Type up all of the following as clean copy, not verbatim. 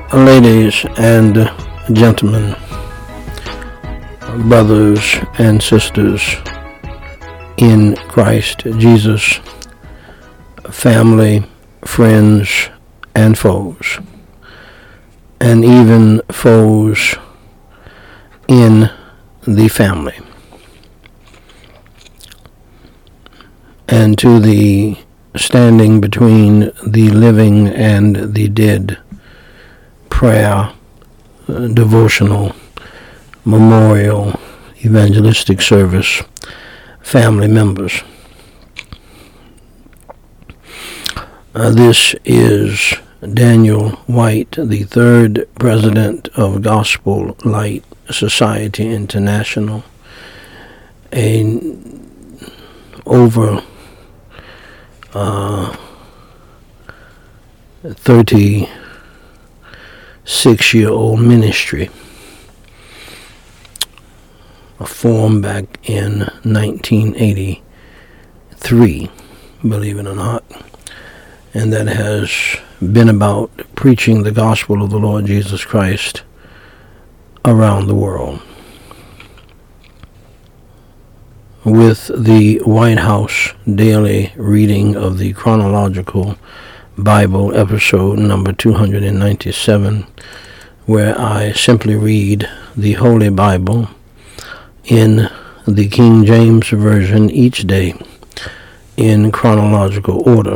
Ladies and gentlemen, brothers and sisters in Christ Jesus, family, friends, and foes, and even foes in the family, and to the standing between the living and the dead prayer, devotional, memorial, evangelistic service, family members. This is Daniel White, the third president of Gospel Light Society International, over 36-year-old ministry, formed back in 1983, believe it or not, and that has been about preaching the gospel of the Lord Jesus Christ around the world. With the White House daily reading of the chronological Bible, episode number 297, where I simply read the Holy Bible in the King James Version each day in chronological order.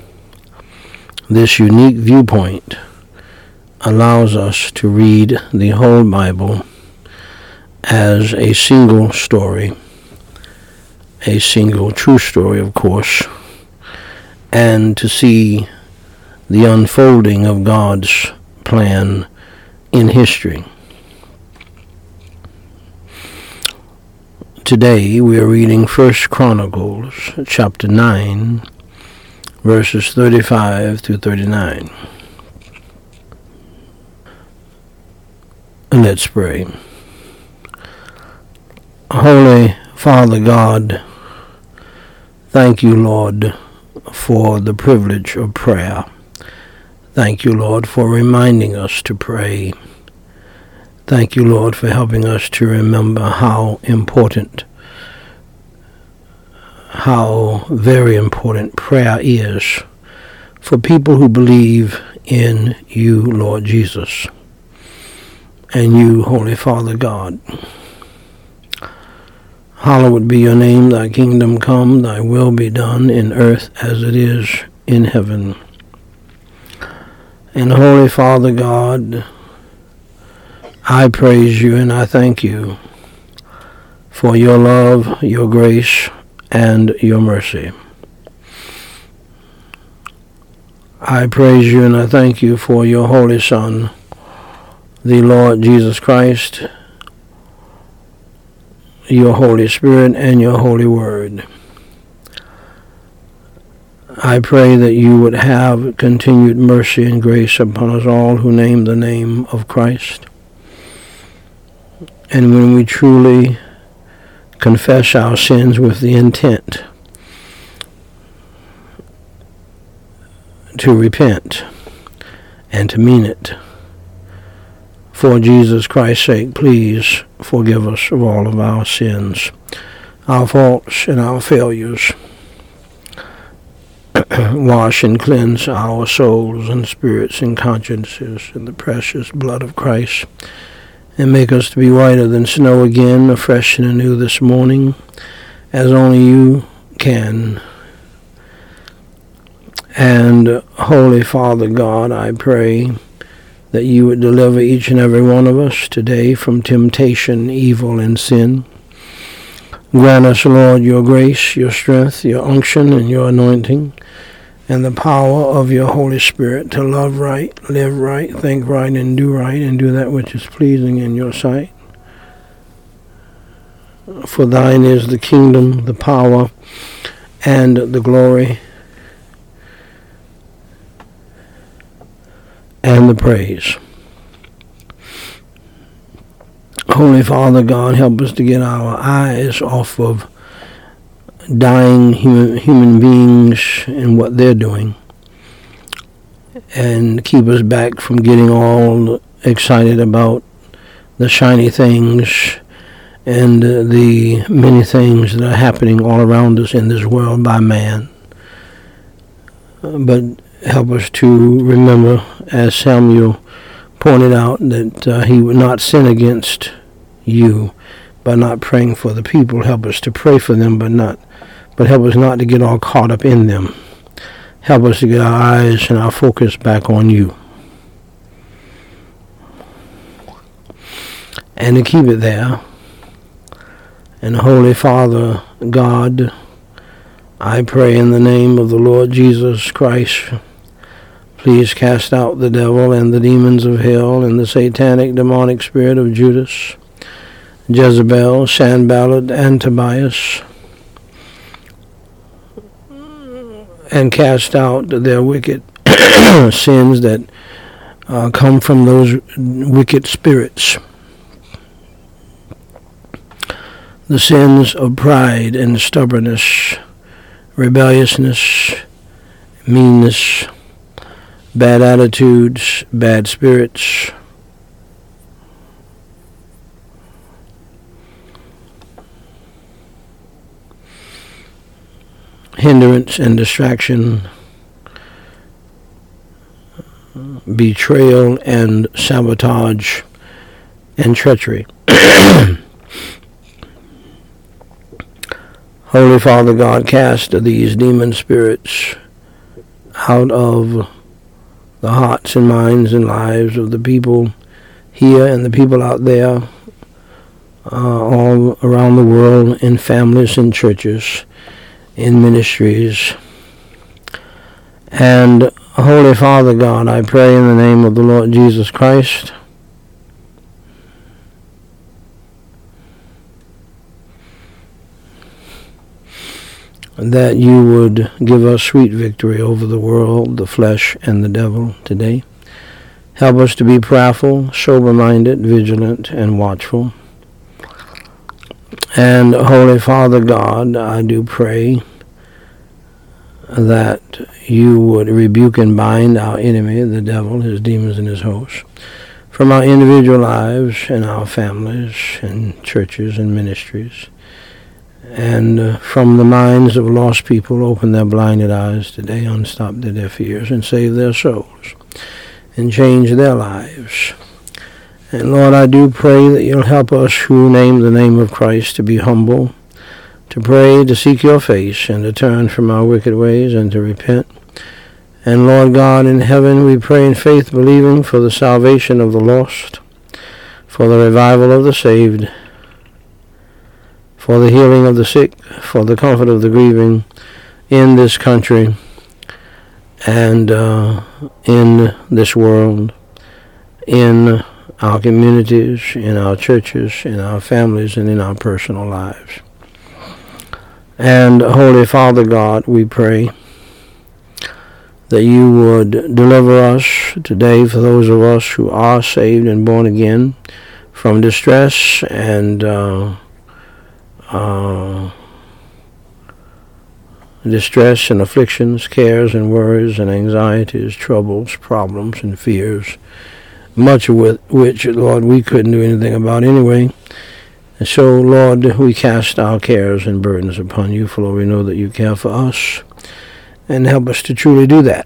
This unique viewpoint allows us to read the whole Bible as a single story, a single true story, of course, and to see the unfolding of God's plan in history. Today we are reading 1 Chronicles chapter 9, verses 35 through 39. Let's pray. Holy Father God, thank you, Lord, for the privilege of prayer. Thank you, Lord, for reminding us to pray. Thank you, Lord, for helping us to remember how very important prayer is for people who believe in you, Lord Jesus, and you, Holy Father God. Hallowed be your name, thy kingdom come, thy will be done in earth as it is in heaven. And Holy Father God, I praise you and I thank you for your love, your grace, and your mercy. I praise you and I thank you for your Holy Son, the Lord Jesus Christ, your Holy Spirit, and your Holy Word. I pray that you would have continued mercy and grace upon us all who name the name of Christ. And when we truly confess our sins with the intent to repent and to mean it, for Jesus Christ's sake, please forgive us of all of our sins, our faults and our failures. Wash and cleanse our souls and spirits and consciences in the precious blood of Christ, and make us to be whiter than snow again, afresh and anew this morning, as only you can. And Holy Father God, I pray that you would deliver each and every one of us today from temptation, evil, and sin. Grant us, Lord, your grace, your strength, your unction, and your anointing, and the power of your Holy Spirit to love right, live right, think right, and do that which is pleasing in your sight. For thine is the kingdom, the power, and the glory, and the praise. Holy Father God, help us to get our eyes off of dying human beings and what they're doing, and keep us back from getting all excited about the shiny things and the many things that are happening all around us in this world by man. But help us to remember, as Samuel pointed out, that he would not sin against you by not praying for the people. Help us to pray for them, but help us not to get all caught up in them. Help us to get our eyes and our focus back on you, and to keep it there. And Holy Father God, I pray in the name of the Lord Jesus Christ, please cast out the devil and the demons of hell and the satanic demonic spirit of Judas, Jezebel, Sanballat, and Tobias, and cast out their wicked sins that come from those wicked spirits. The sins of pride and stubbornness, rebelliousness, meanness, bad attitudes, bad spirits, hindrance and distraction, betrayal and sabotage, and treachery. Holy Father God, cast these demon spirits out of the hearts and minds and lives of the people here and the people out there, all around the world, in families and churches, in ministries. And Holy Father God, I pray in the name of the Lord Jesus Christ that you would give us sweet victory over the world, the flesh, and the devil today. Help us to be prayerful, sober-minded, vigilant, and watchful. And Holy Father God, I do pray that you would rebuke and bind our enemy, the devil, his demons, and his hosts, from our individual lives and our families and churches and ministries. And from the minds of lost people, open their blinded eyes today, unstop their deaf ears, and save their souls, and change their lives. And Lord, I do pray that you'll help us who name the name of Christ to be humble, to pray, to seek your face, and to turn from our wicked ways, and to repent. And Lord God in heaven, we pray in faith, believing for the salvation of the lost, for the revival of the saved, for the healing of the sick, for the comfort of the grieving in this country and in this world, in our communities, in our churches, in our families, and in our personal lives. And Holy Father God, we pray that you would deliver us today, for those of us who are saved and born again, from distress and distress and afflictions, cares and worries and anxieties, troubles, problems, and fears, much of which, Lord, we couldn't do anything about anyway. And so, Lord, we cast our cares and burdens upon you, for Lord, we know that you care for us, and help us to truly do that.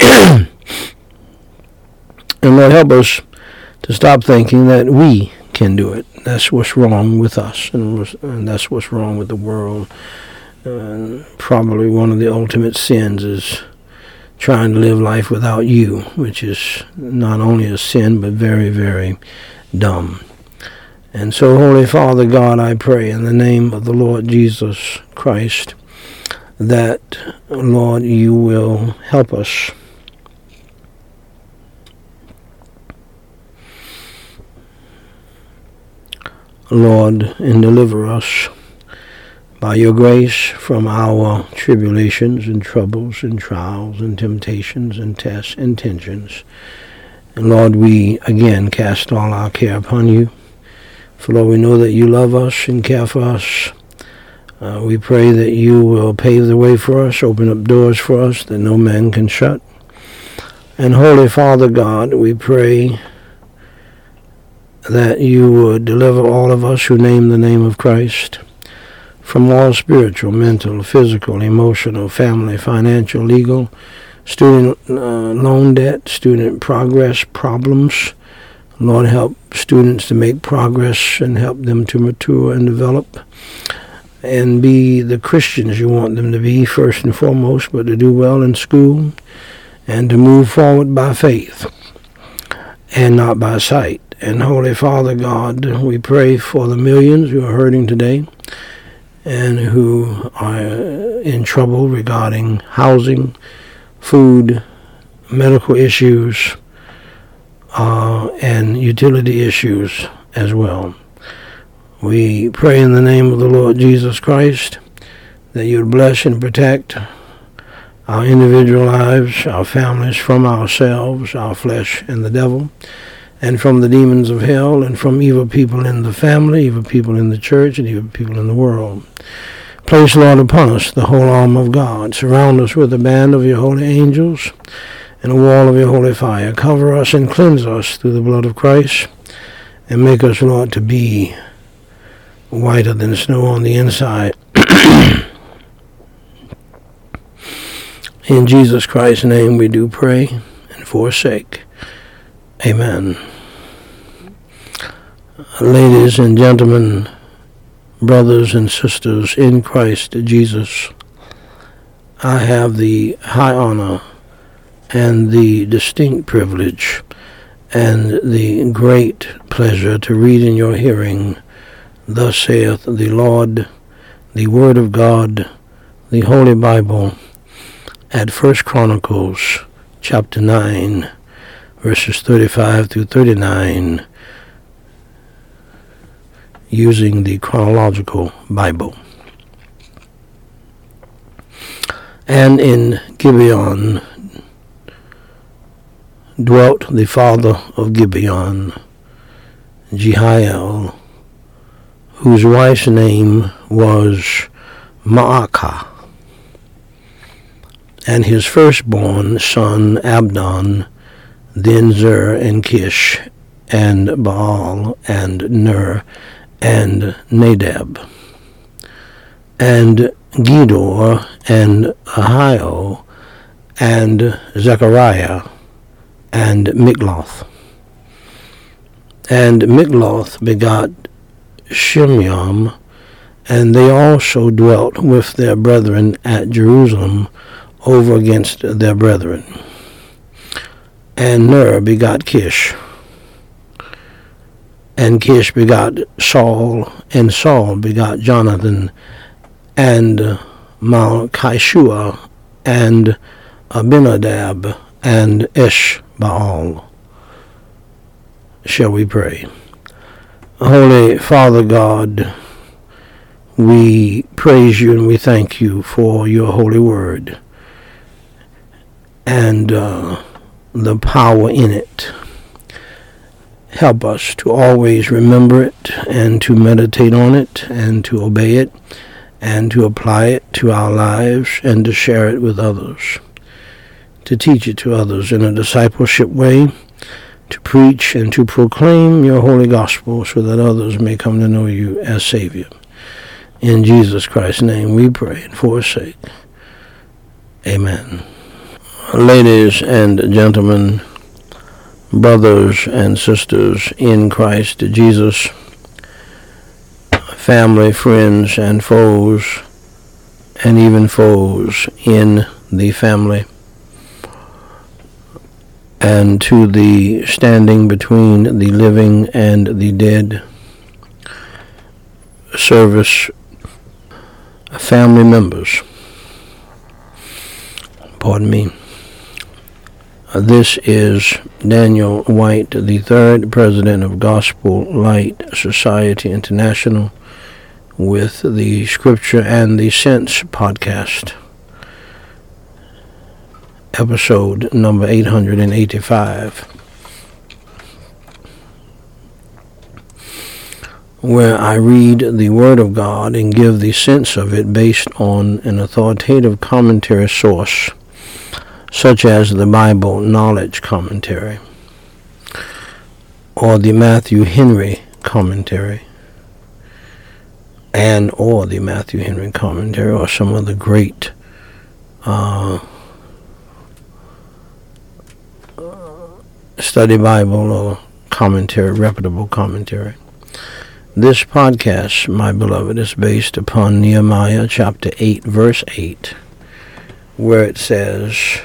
And Lord, help us to stop thinking that we can do it. That's what's wrong with us, and that's what's wrong with the world. Probably one of the ultimate sins is trying to live life without you, which is not only a sin, but very, very dumb. And so, Holy Father God, I pray in the name of the Lord Jesus Christ that, Lord, you will help us Lord, and deliver us by your grace from our tribulations and troubles and trials and temptations and tests and tensions. And Lord, we again cast all our care upon you. For Lord, we know that you love us and care for us. We pray that you will pave the way for us, open up doors for us that no man can shut. And Holy Father God, we pray that you would deliver all of us who name the name of Christ from all spiritual, mental, physical, emotional, family, financial, legal, student loan debt, student progress problems. Lord, help students to make progress and help them to mature and develop and be the Christians you want them to be, first and foremost, but to do well in school and to move forward by faith and not by sight. And Holy Father God, we pray for the millions who are hurting today and who are in trouble regarding housing, food, medical issues, and utility issues as well. We pray in the name of the Lord Jesus Christ that you would bless and protect our individual lives, our families, from ourselves, our flesh, and the devil, and from the demons of hell, and from evil people in the family, evil people in the church, and evil people in the world. Place, Lord, upon us the whole armor of God. Surround us with a band of your holy angels and a wall of your holy fire. Cover us and cleanse us through the blood of Christ, and make us, Lord, to be whiter than snow on the inside. In Jesus Christ's name we do pray and forsake. Amen. Ladies and gentlemen, brothers and sisters in Christ Jesus, I have the high honor and the distinct privilege and the great pleasure to read in your hearing, thus saith the Lord, the Word of God, the Holy Bible, at 1 Chronicles chapter 9, verses 35 through 39, using the chronological Bible. And in Gibeon dwelt the father of Gibeon, Jehiel, whose wife's name was Maacah, and his firstborn son Abdon, then Zer and Kish, and Baal, and Ner, and Nadab, and Gedor, and Ahio, and Zechariah, and Mikloth. And Mikloth begot Shimeam, and they also dwelt with their brethren at Jerusalem over against their brethren. And Ner begot Kish, and Kish begot Saul, and Saul begot Jonathan, and Malchishua, and Abinadab, and Eshbaal. Shall we pray? Holy Father God, we praise you and we thank you for your holy word and the power in it. Help us to always remember it and to meditate on it and to obey it and to apply it to our lives and to share it with others, to teach it to others in a discipleship way, to preach and to proclaim your holy gospel so that others may come to know you as Savior. In Jesus Christ's name we pray and forsake. Amen. Ladies and gentlemen, brothers and sisters in Christ Jesus, family, friends, and foes, and even foes in the family, and to the standing between the living and the dead, service family members. Pardon me. This is Daniel White, the third president of Gospel Light Society International, with the Scripture and the Sense podcast, episode number 885, where I read the Word of God and give the sense of it based on an authoritative commentary source such as the Bible Knowledge Commentary, or the Matthew Henry Commentary, or the Matthew Henry Commentary, or some other great study Bible or commentary, reputable commentary. This podcast, my beloved, is based upon Nehemiah chapter 8, verse 8, where it says,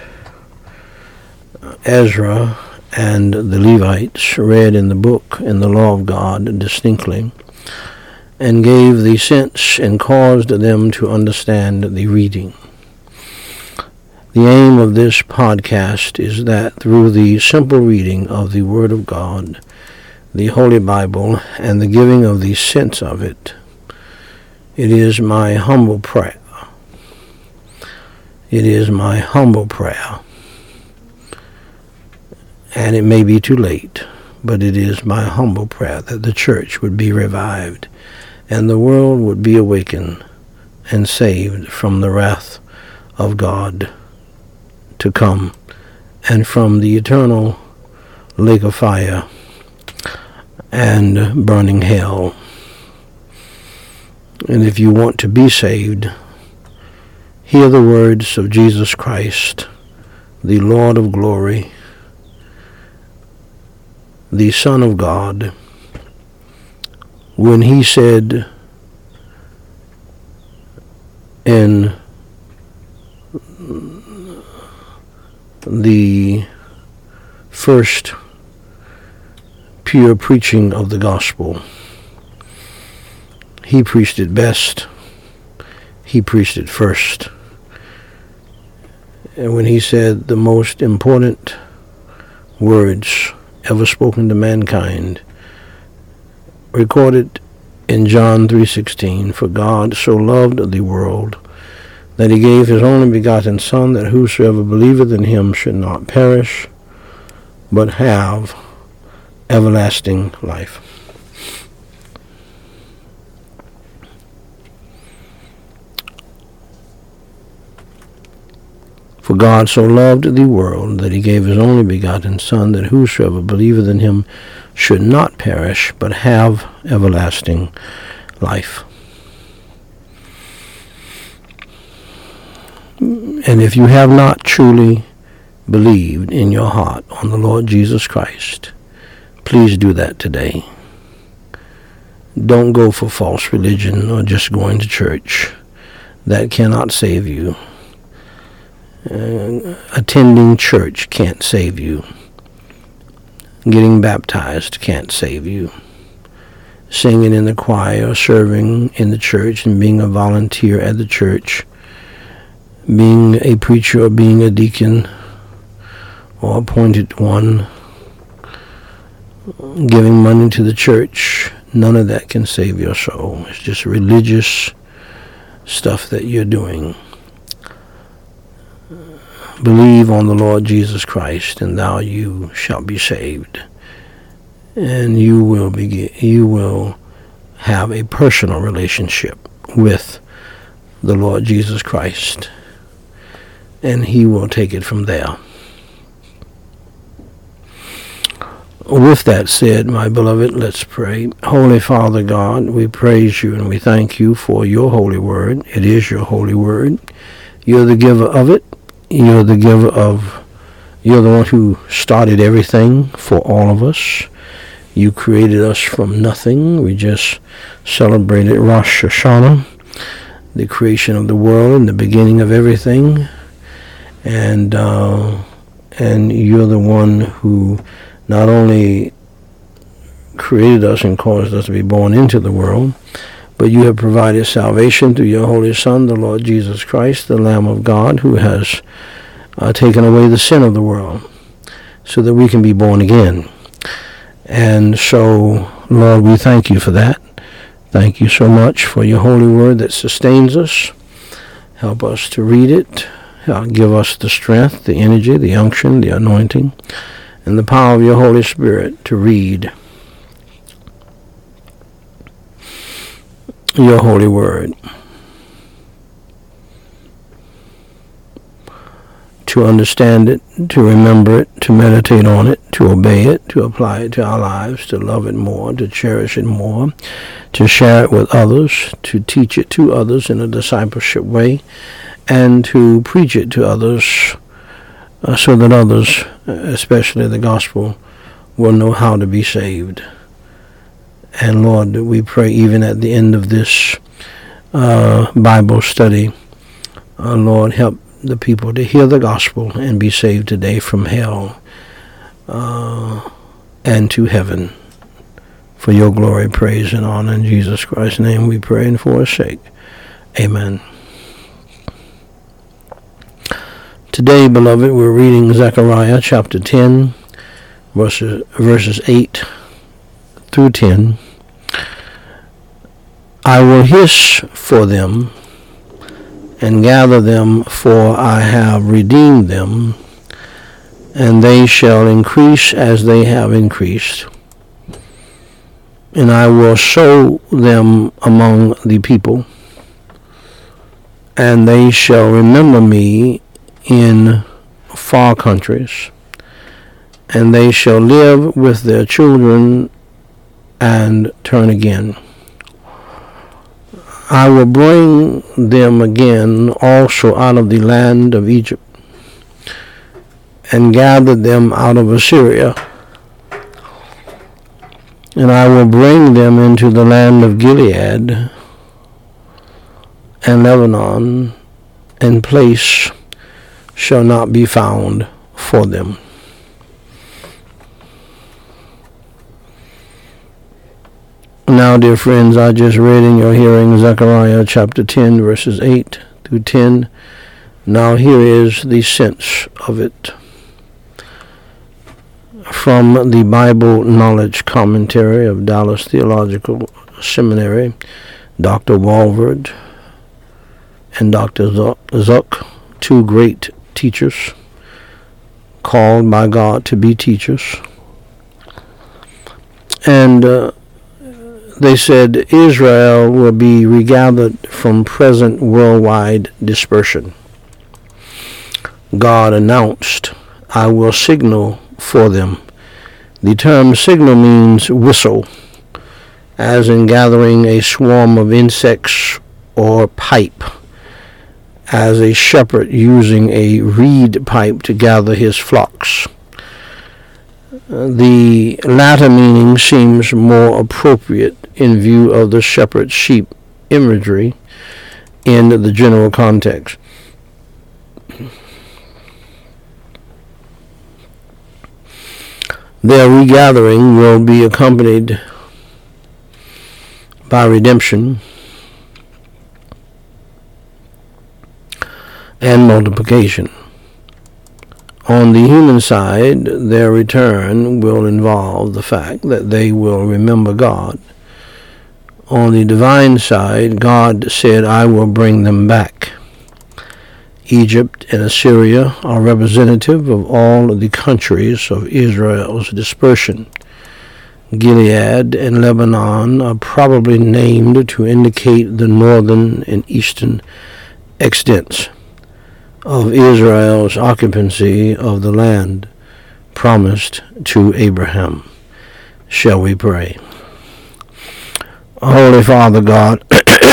Ezra and the Levites read in the book, in the law of God, distinctly, and gave the sense and caused them to understand the reading. The aim of this podcast is that through the simple reading of the Word of God, the Holy Bible, and the giving of the sense of it, it is my humble prayer. It is my humble prayer. And it may be too late, but it is my humble prayer that the church would be revived and the world would be awakened and saved from the wrath of God to come and from the eternal lake of fire and burning hell. And if you want to be saved, hear the words of Jesus Christ, the Lord of glory, the Son of God, when he said in the first pure preaching of the gospel, he preached it best. He preached it first. And when he said the most important words ever spoken to mankind, recorded in John 3:16, for God so loved the world that he gave his only begotten Son, that whosoever believeth in him should not perish, but have everlasting life. For God so loved the world that he gave his only begotten Son, that whosoever believeth in him should not perish, but have everlasting life. And if you have not truly believed in your heart on the Lord Jesus Christ, please do that today. Don't go for false religion or just going to church. That cannot save you. Attending church can't save you. Getting baptized can't save you. Singing in the choir, serving in the church, and being a volunteer at the church, being a preacher or being a deacon or appointed one, giving money to the church, none of that can save your soul. It's just religious stuff that you're doing. Believe on the Lord Jesus Christ, and you shall be saved. And you will have a personal relationship with the Lord Jesus Christ, and he will take it from there. With that said, my beloved, let's pray. Holy Father God, we praise you and we thank you for your holy word. It is your holy word. You're the giver of it. You're the one who started everything for all of us. You created us from nothing. We just celebrated Rosh Hashanah, the creation of the world and the beginning of everything. And you're the one who not only created us and caused us to be born into the world, but you have provided salvation through your Holy Son, the Lord Jesus Christ, the Lamb of God, who has taken away the sin of the world so that we can be born again. And so, Lord, we thank you for that. Thank you so much for your holy word that sustains us. Help us to read it. Give us the strength, the energy, the unction, the anointing, and the power of your Holy Spirit to read your holy word, to understand it, to remember it, to meditate on it, to obey it, to apply it to our lives, to love it more, to cherish it more, to share it with others, to teach it to others in a discipleship way, and to preach it to others so that others, especially the gospel, will know how to be saved. And Lord, we pray even at the end of this Bible study, Lord, help the people to hear the gospel and be saved today from hell and to heaven. For your glory, praise, and honor in Jesus Christ's name we pray and for his sake. Amen. Today, beloved, we're reading Zechariah chapter 10, verses 8 through 10. I will hiss for them and gather them, for I have redeemed them, and they shall increase as they have increased. And I will sow them among the people, and they shall remember me in far countries, and they shall live with their children and turn again. I will bring them again also out of the land of Egypt, and gather them out of Assyria, and I will bring them into the land of Gilead and Lebanon, and place shall not be found for them. Now, dear friends, I just read in your hearing Zechariah chapter 10, verses 8 through 10. Now here is the sense of it. From the Bible Knowledge Commentary of Dallas Theological Seminary, Dr. Walvoord and Dr. Zuck, two great teachers, called by God to be teachers. And they said Israel will be regathered from present worldwide dispersion. God announced, I will signal for them. The term signal means whistle, as in gathering a swarm of insects, or pipe, as a shepherd using a reed pipe to gather his flocks. The latter meaning seems more appropriate in view of the shepherd-sheep imagery in the general context. Their regathering will be accompanied by redemption and multiplication. On the human side, their return will involve the fact that they will remember God. On the divine side, God said, I will bring them back. Egypt and Assyria are representative of all the countries of Israel's dispersion. Gilead and Lebanon are probably named to indicate the northern and eastern extents of Israel's occupancy of the land promised to Abraham. Shall we pray? Holy Father God,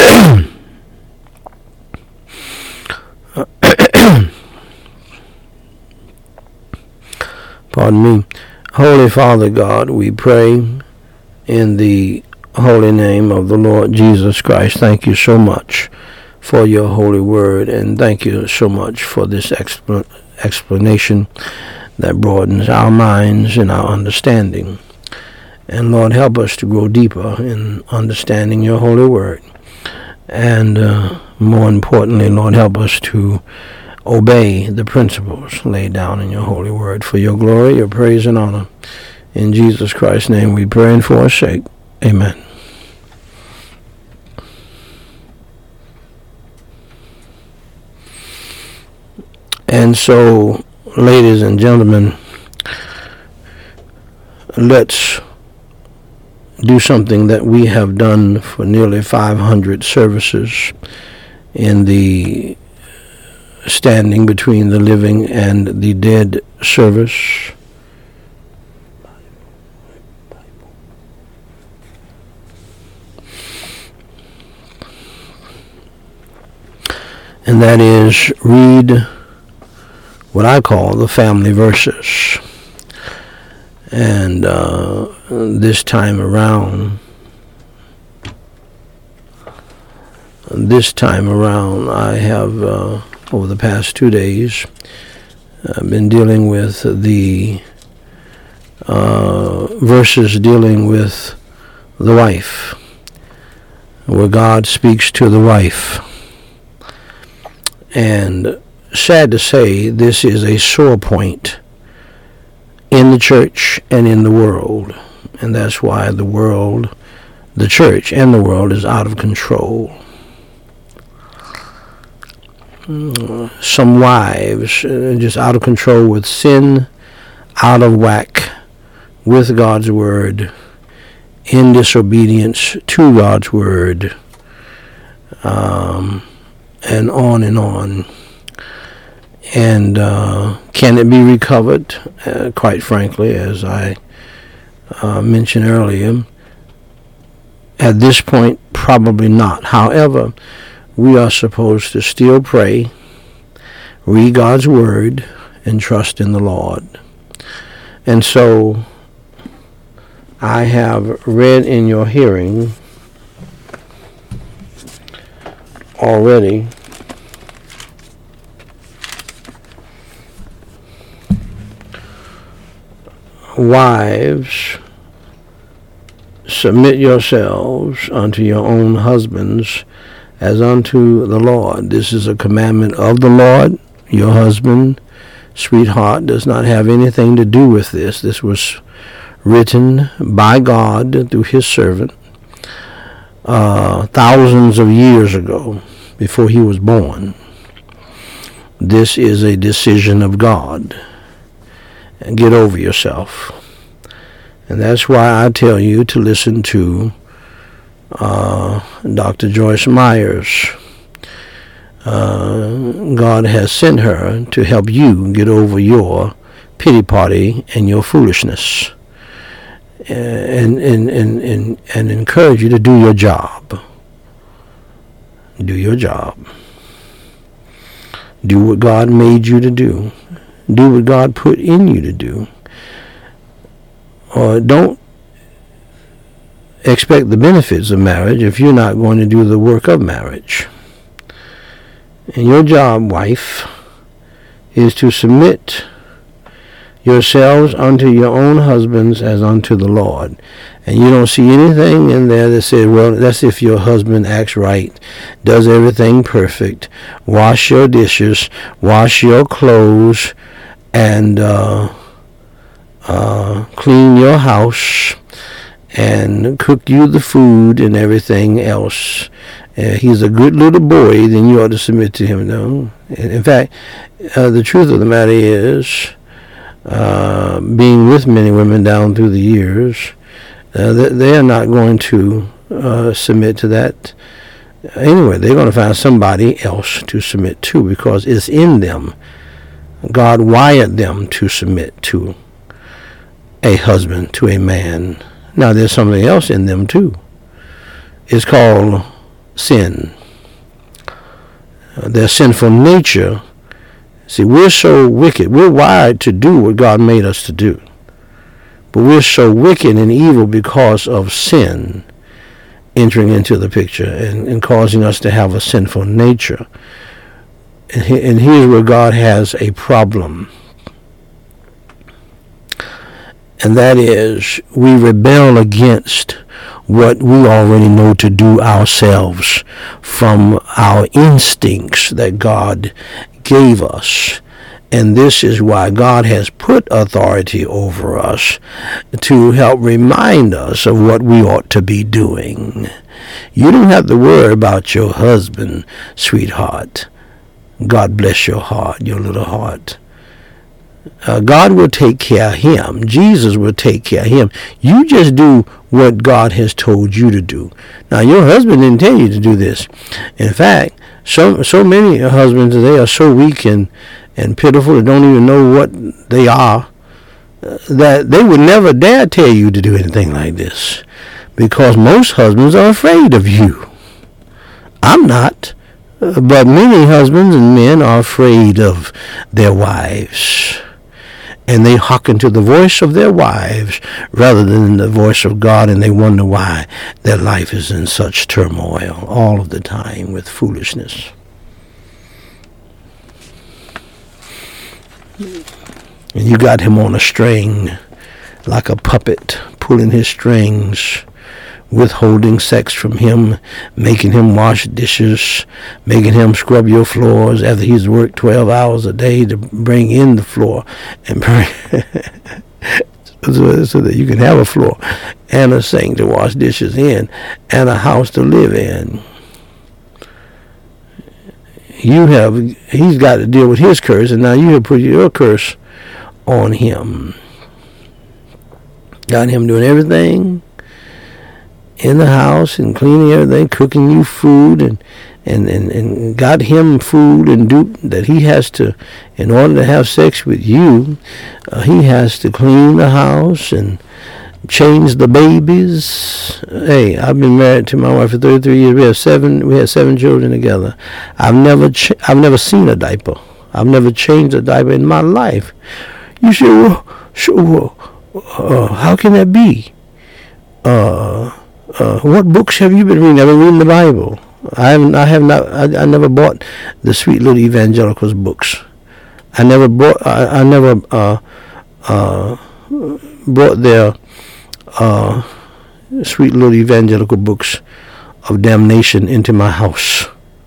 pardon me. Holy Father God, we pray in the holy name of the Lord Jesus Christ. Thank you so much for your holy word, and thank you so much for this explanation that broadens our minds and our understanding. And Lord, help us to grow deeper in understanding your holy word. And more importantly, Lord, help us to obey the principles laid down in your holy word for your glory, your praise, and honor. In Jesus Christ's name we pray and for his sake. Amen. And so, ladies and gentlemen, let's do something that we have done for nearly 500 services in the standing between the living and the dead service. And that is, read what I call the family verses. And this time around, I have, over the past 2 days, been dealing with the verses dealing with the wife, where God speaks to the wife. And sad to say, this is a sore point in the church and in the world. And that's why the world, the church and the world, is out of control. Some wives just out of control with sin, out of whack with God's word, in disobedience to God's word, and on and on. And can it be recovered? Quite frankly, as I mentioned earlier, at this point, probably not. However, we are supposed to still pray, read God's word, and trust in the Lord. And so I have read in your hearing already wives, submit yourselves unto your own husbands as unto the Lord. This is a commandment of the Lord. Your husband, sweetheart, does not have anything to do with this. This was written by God through his servant thousands of years ago, before he was born. This is a decision of God. And get over yourself. And that's why I tell you to listen to Dr. Joyce Myers. God has sent her to help you get over your pity party and your foolishness, and encourage you to do your job. Do your job. Do what God made you to do. Do what God put in you to do. Or don't expect the benefits of marriage if you're not going to do the work of marriage. And your job, wife, is to submit yourselves unto your own husbands as unto the Lord. And you don't see anything in there that says, well, that's if your husband acts right, does everything perfect, wash your dishes, wash your clothes, and clean your house, and cook you the food and everything else. He's a good little boy, then you ought to submit to him. No. In fact, the truth of the matter is, being with many women down through the years, they are not going to submit to that. Anyway, they're going to find somebody else to submit to, because it's in them. God wired them to submit to a husband, to a man. Now, there's something else in them, too. It's called sin. Their sinful nature. See, we're so wicked. We're wired to do what God made us to do. But we're so wicked and evil because of sin entering into the picture and causing us to have a sinful nature. And here's where God has a problem. And that is, we rebel against what we already know to do ourselves from our instincts that God gave us. And this is why God has put authority over us, to help remind us of what we ought to be doing. You don't have to worry about your husband, sweetheart. God bless your heart, your little heart. God will take care of him. Jesus will take care of him. You just do what God has told you to do. Now, your husband didn't tell you to do this. In fact, So many husbands today are so weak and pitiful and don't even know what they are, that they would never dare tell you to do anything like this, because most husbands are afraid of you. I'm not, but many husbands and men are afraid of their wives, and they hearken to the voice of their wives rather than the voice of God, and they wonder why their life is in such turmoil all of the time with foolishness. And you got him on a string, like a puppet, pulling his strings, withholding sex from him, making him wash dishes, making him scrub your floors after he's worked 12 hours a day to bring in the floor and bring so that you can have a floor and a sink to wash dishes in and a house to live in. He's got to deal with his curse, and now you have put your curse on him. Got him doing everything in the house and cleaning everything, cooking you food, and got him food and that he has to, in order to have sex with you, he has to clean the house and change the babies. Hey, I've been married to my wife for 33 years. We had 7 children together. I've never seen a diaper. I've never changed a diaper in my life. You say, well, how can that be? What books have you been reading? I've been reading the Bible. I never bought the Sweet Little Evangelicals books. I never brought their Sweet Little Evangelical books of damnation into my house.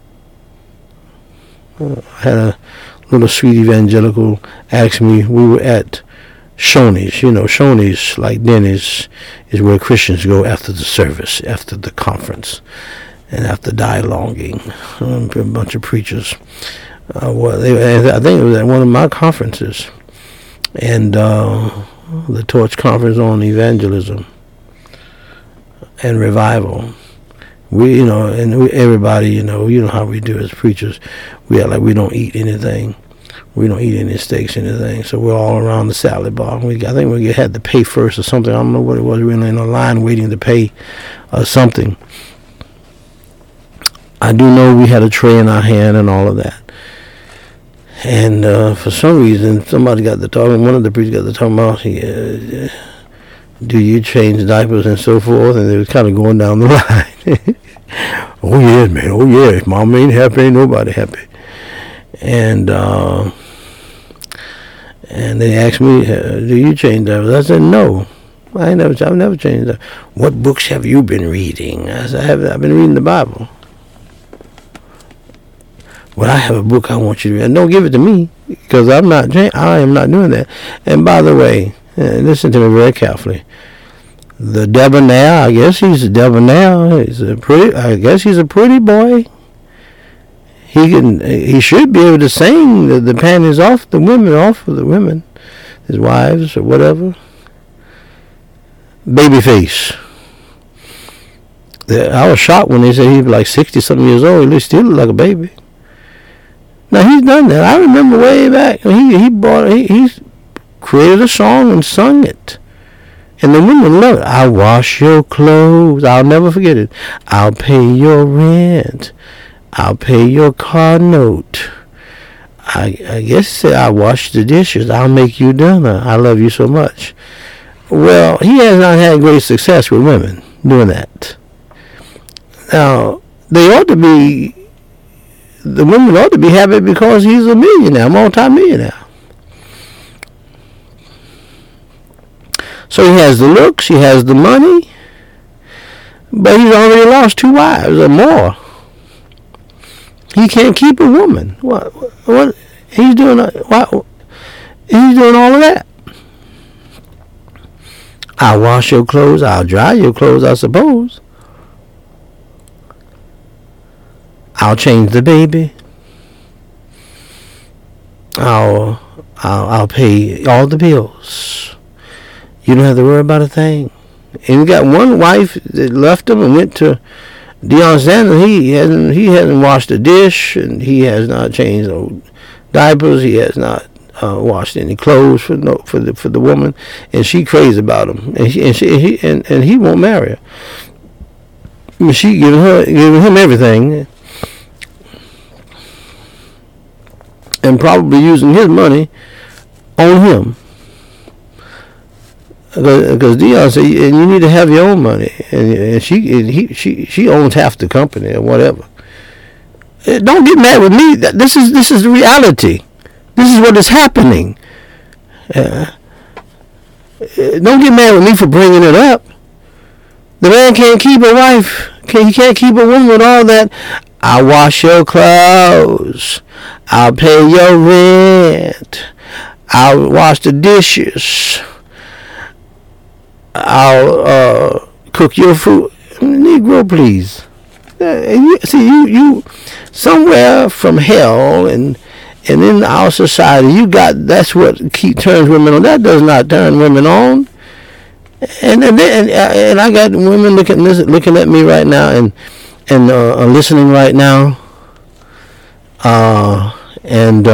I had a little sweet evangelical ask me. We were at Shoney's. Shoney's, like Denny's, is where Christians go after the service, after the conference, and after dialoguing. A bunch of preachers. I think it was at one of my conferences, and the Torch Conference on Evangelism and Revival. Everybody, you know how we do as preachers. We act like we don't eat anything. We don't eat any steaks, anything. So we're all around the salad bar. I think we had to pay first or something. I don't know what it was. We were in a line waiting to pay something. I do know we had a tray in our hand and all of that. And for some reason, somebody got to talking. One of the preachers got to talking about, do you change diapers and so forth? And they was kind of going down the line. Oh, yes, man. Oh, yes. Mama ain't happy. Ain't nobody happy. And they asked me, do you change diapers? I said, no. I've never changed diapers. What books have you been reading? I said, I've been reading the Bible. Well, I have a book I want you to read. And don't give it to me, because I am not doing that. And by the way, listen to me very carefully. The debonair, I guess he's a debonair. I guess he's a pretty boy. He should be able to sing the panties off the women, his wives or whatever. Babyface. I was shocked when they said he was like 60-something years old. He still looked like a baby. Now he's done that. I remember way back he created a song and sung it, and the women love it. I wash your clothes. I'll never forget it. I'll pay your rent. I'll pay your car note. I guess he said, I wash the dishes. I'll make you dinner. I love you so much. Well, he has not had great success with women doing that. Now, the women ought to be happy because he's a millionaire, multi-millionaire. So he has the looks, he has the money, but he's already lost 2 wives or more. He can't keep a woman. What he's doing? He's doing all of that. I'll wash your clothes. I'll dry your clothes, I suppose. I'll change the baby. I'll pay all the bills. You don't have to worry about a thing. And you got one wife that left him and went to Deion Sanders, he hasn't washed a dish, and he has not changed no diapers. He has not washed any clothes for the woman, and she crazy about him, and he won't marry her. I mean, she giving him everything, and probably using his money on him. Because Deion said, and you need to have your own money, and she owns half the company or whatever. Don't get mad with me. This is the reality. This is what is happening. Don't get mad with me for bringing it up. The man can't keep a wife. He can't keep a woman with all that. I'll wash your clothes. I'll pay your rent. I'll wash the dishes. I'll cook your food. Negro, please. See, you somewhere from hell and in our society, that's what turns women on. That does not turn women on. And I got women looking at me right now and listening right now. And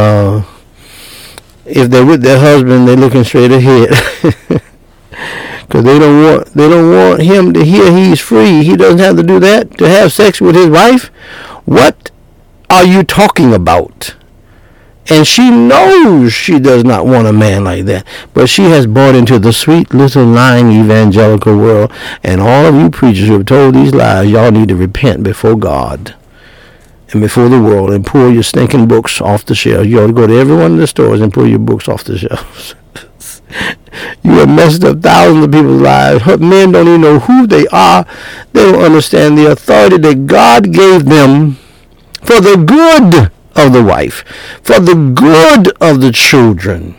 if they're with their husband, they're looking straight ahead. Because they don't want him to hear he's free. He doesn't have to do that to have sex with his wife. What are you talking about? And she knows she does not want a man like that. But she has bought into the sweet little lying evangelical world. And all of you preachers who have told these lies, y'all need to repent before God and before the world and pull your stinking books off the shelves. You ought to go to every one of the stores and pull your books off the shelves. You have messed up thousands of people's lives. Men don't even know who they are. They don't understand the authority that God gave them for the good of the wife, for the good of the children.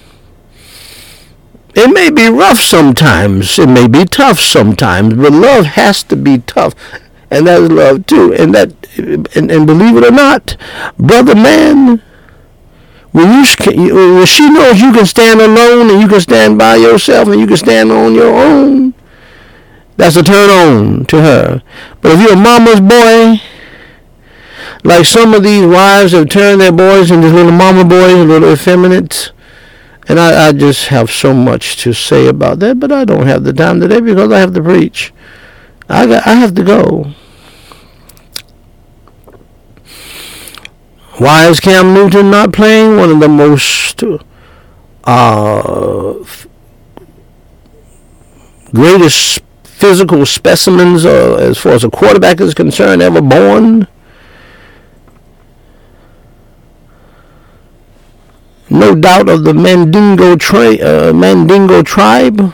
It may be rough sometimes. It may be tough sometimes. But love has to be tough. And that is love too. And believe it or not, brother man, when she knows you can stand alone and you can stand by yourself and you can stand on your own, that's a turn on to her. But if you're a mama's boy, like some of these wives have turned their boys into little mama boys, little effeminates, and I just have so much to say about that, but I don't have the time today because I have to preach. I have to go. Why is Cam Newton not playing? One of the most greatest physical specimens as far as a quarterback is concerned ever born. No doubt of the Mandingo tribe.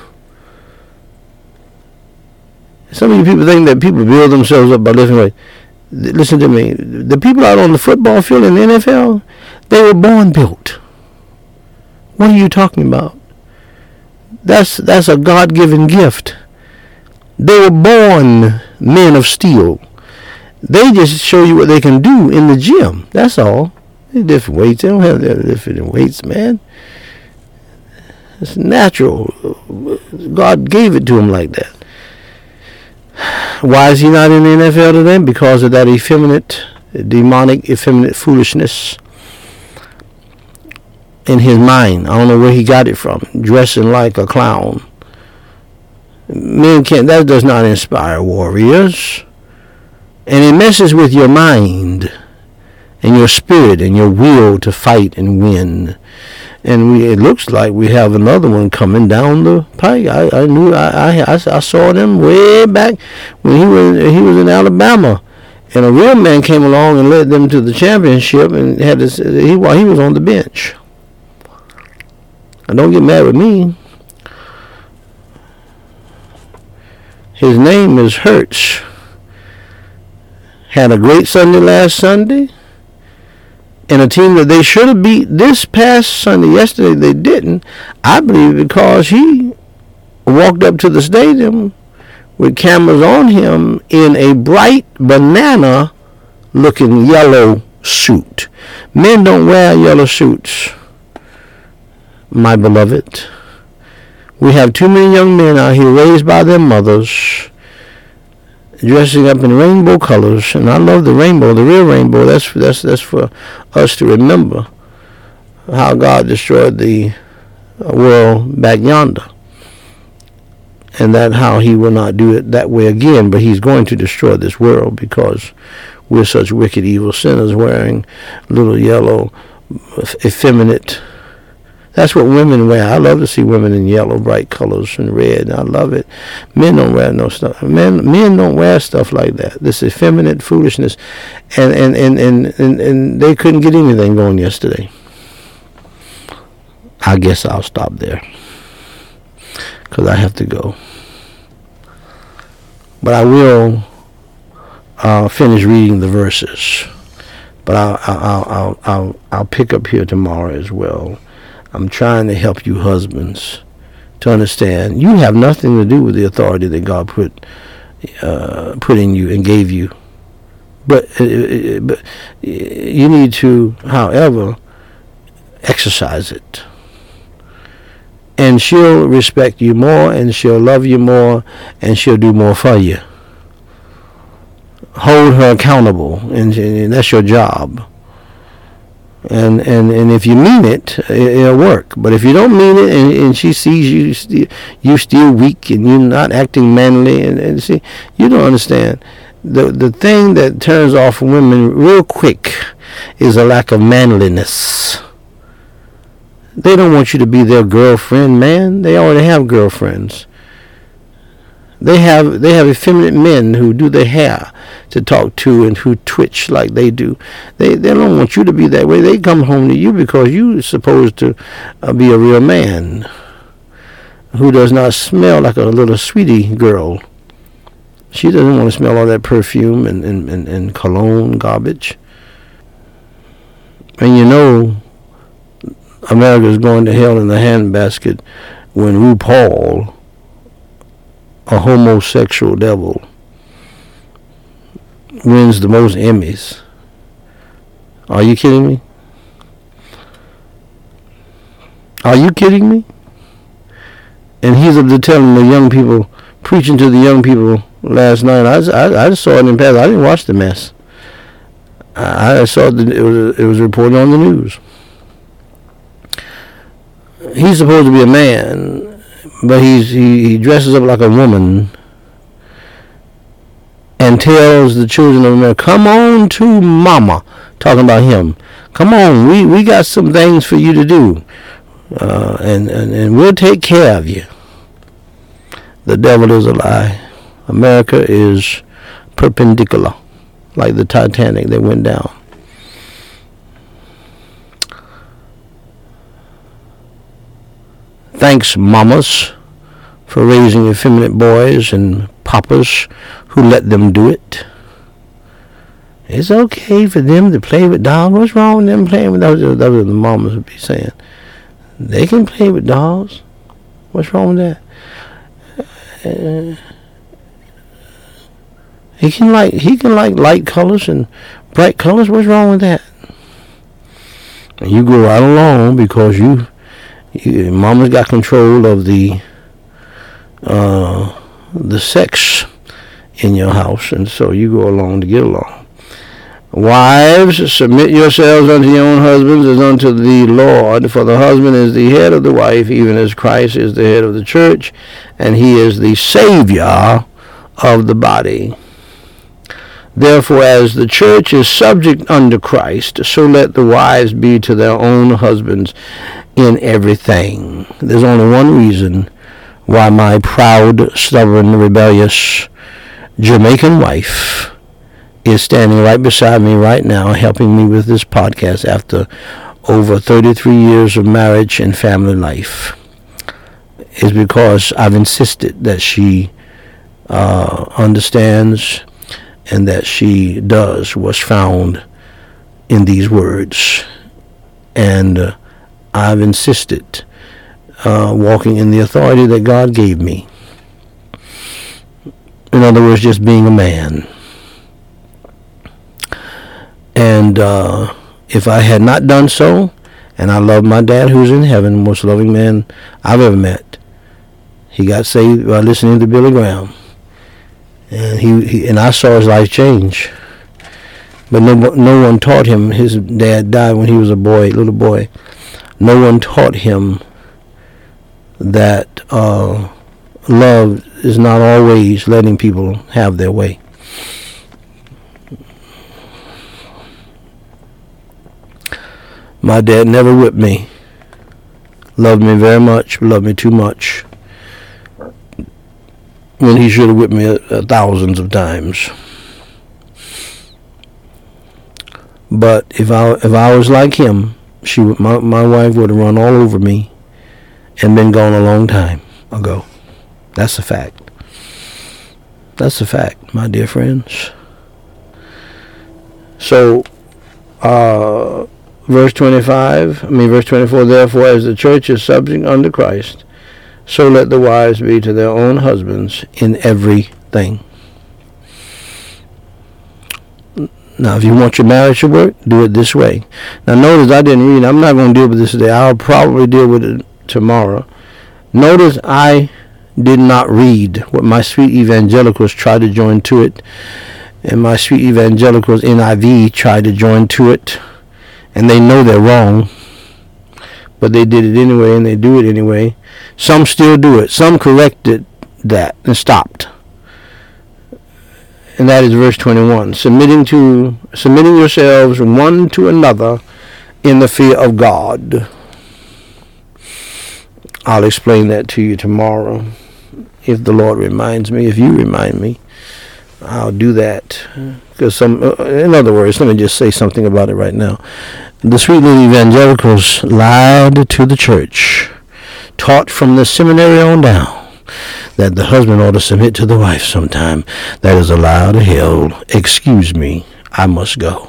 Some of you people think that people build themselves up by lifting weights. Listen to me. The people out on the football field in the NFL, they were born built. What are you talking about? That's a God-given gift. They were born men of steel. They just show you what they can do in the gym. That's all. They're different weights. They don't have different weights, man. It's natural. God gave it to them like that. Why is he not in the NFL today? Because of that demonic, effeminate foolishness in his mind. I don't know where he got it from. Dressing like a clown. Men can't. That does not inspire warriors. And it messes with your mind and your spirit and your will to fight and win. And it looks like we have another one coming down the pike. I saw them way back when he was in Alabama, and a real man came along and led them to the championship, and while he was on the bench. And don't get mad with me. His name is Hurts. Had a great Sunday last Sunday. And a team that they should have beat this past Sunday. Yesterday they didn't. I believe because he walked up to the stadium with cameras on him in a bright banana-looking yellow suit. Men don't wear yellow suits, my beloved. We have too many young men out here raised by their mothers dressing up in rainbow colors, and I love the rainbow, the real rainbow. That's for us to remember how God destroyed the world back yonder, and that how he will not do it that way again, but he's going to destroy this world because we're such wicked, evil sinners wearing little yellow, effeminate. That's what women wear. I love to see women in yellow, bright colors and red. I love it. Men don't wear no stuff. Men don't wear stuff like that. This effeminate foolishness, and they couldn't get anything going yesterday. I guess I'll stop there because I have to go. But I will finish reading the verses. But I'll pick up here tomorrow as well. I'm trying to help you husbands to understand you have nothing to do with the authority that God put in you and gave you. But you need to, however, exercise it. And she'll respect you more, and she'll love you more, and she'll do more for you. Hold her accountable, and that's your job. And if you mean it, it'll work. But if you don't mean it, and she sees you still weak, and you're not acting manly, and see, you don't understand. The thing that turns off women real quick is a lack of manliness. They don't want you to be their girlfriend, man. They already have girlfriends. They have effeminate men who do their hair to talk to and who twitch like they do. They don't want you to be that way. They come home to you because you're supposed to be a real man who does not smell like a little sweetie girl. She doesn't want to smell all that perfume and cologne garbage. And you know, America's going to hell in the handbasket when RuPaul, a homosexual devil, wins the most Emmys. Are you kidding me? Are you kidding me? And he's up there telling the young people, preaching to the young people last night. I just saw it in passing. I didn't watch the mess. I saw it was reported on the news. He's supposed to be a man, but he dresses up like a woman and tells the children of America, come on to mama, talking about him. Come on, we got some things for you to do, and we'll take care of you. The devil is a lie. America is perpendicular, like the Titanic that went down. Thanks, mamas, for raising effeminate boys and papas who let them do it. It's okay for them to play with dolls. What's wrong with them playing with dolls? That's what the mamas would be saying. They can play with dolls. What's wrong with that? He can like light colors and bright colors. What's wrong with that? And you go right along because mama's got control of the sex in your house, and so you go along to get along. Wives, submit yourselves unto your own husbands as unto the Lord, for the husband is the head of the wife, even as Christ is the head of the church, and he is the Savior of the body. Therefore, as the church is subject unto Christ, so let the wives be to their own husbands in everything. There's only one reason why my proud, stubborn, rebellious Jamaican wife is standing right beside me right now, helping me with this podcast after over 33 years of marriage and family life, is because I've insisted that she understands and that she does what's found in these words. And I've insisted walking in the authority that God gave me. In other words, just being a man. And if I had not done so, and I love my dad who's in heaven, most loving man I've ever met. He got saved by listening to Billy Graham. And he and I saw his life change. But no one taught him. His dad died when he was a little boy. No one taught him that love is not always letting people have their way. My dad never whipped me. Loved me very much, loved me too much, when he should have whipped me thousands of times. But if I was like him, my wife would have run all over me and been gone a long time ago. That's a fact. That's a fact, my dear friends. So, verse 24, therefore, as the church is subject unto Christ, so let the wives be to their own husbands in everything. Now, if you want your marriage to work, do it this way. Now, notice I didn't read. I'm not going to deal with this today. I'll probably deal with it tomorrow. Notice I did not read what my sweet evangelicals tried to join to it, and my sweet evangelicals NIV tried to join to it, and they know they're wrong, but they did it anyway, and they do it anyway. Some still do it. Some corrected that and stopped. And that is verse 21. Submitting yourselves one to another in the fear of God. I'll explain that to you tomorrow, if the Lord reminds me. If you remind me, I'll do that. Because in other words, let me just say something about it right now. The sweet little evangelicals lied to the church, taught from the seminary on down, that the husband ought to submit to the wife sometime. That is a lie to hell. Excuse me, I must go.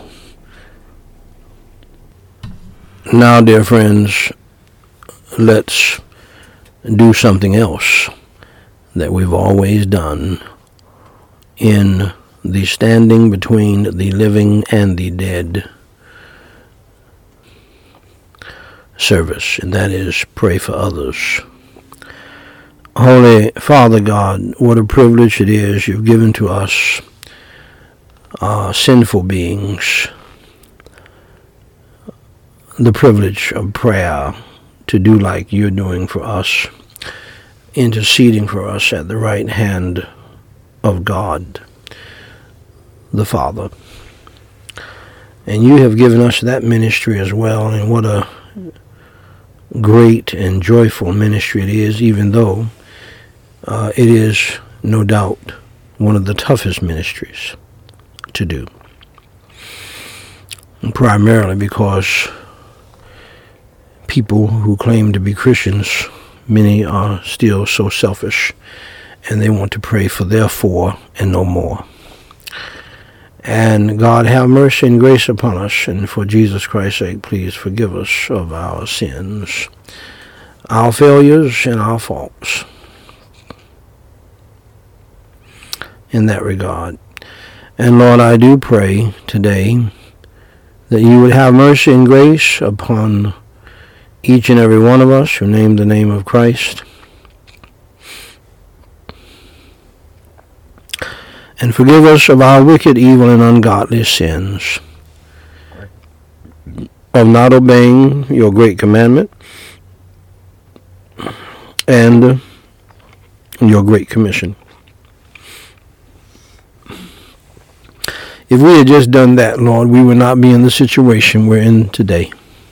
Now, dear friends, let's do something else that we've always done in the standing between the living and the dead service, and that is pray for others. Holy Father God, what a privilege it is you've given to us, sinful beings, the privilege of prayer, to do like you're doing for us, interceding for us at the right hand of God, the Father. And you have given us that ministry as well, and what a great and joyful ministry it is, even though it is no doubt one of the toughest ministries to do. And primarily because people who claim to be Christians, many are still so selfish, and they want to pray for their four and no more. And God, have mercy and grace upon us, and for Jesus Christ's sake, please forgive us of our sins, our failures, and our faults. In that regard. And Lord, I do pray today that you would have mercy and grace upon each and every one of us who name the name of Christ, and forgive us of our wicked, evil, and ungodly sins, of not obeying your great commandment and your great commission. If we had just done that, Lord, we would not be in the situation we're in today.